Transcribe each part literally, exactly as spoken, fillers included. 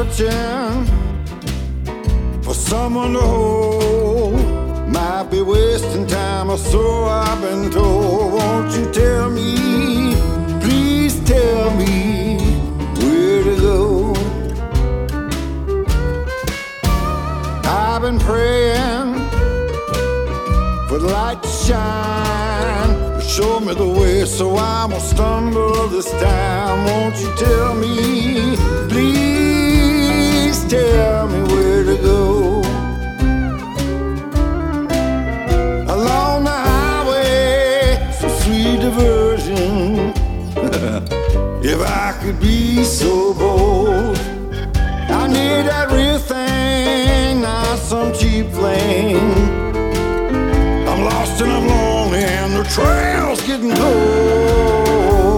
searching for someone to hold. Might be wasting time or so I've been told. Won't you tell me, please tell me where to go? I've been praying for the light to shine, show me the way, so I won't stumble this time. Won't you tell me, please tell me where to go? Along the highway, some sweet diversion. If I could be so bold, I need that real thing, not some cheap fling. I'm lost and I'm lonely and the trail's getting cold.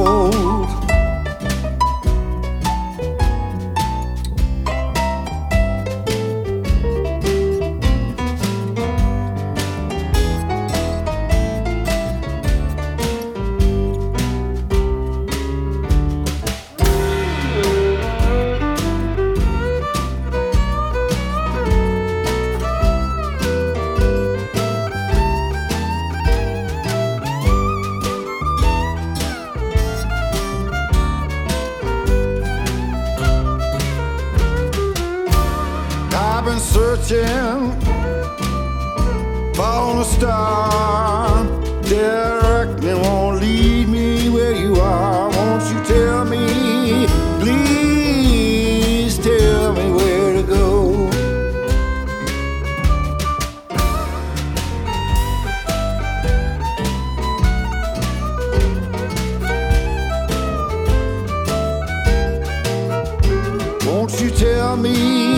I've been searching, following a star. Direction won't lead me where you are. Won't you tell me, please tell me where to go? Won't you tell me,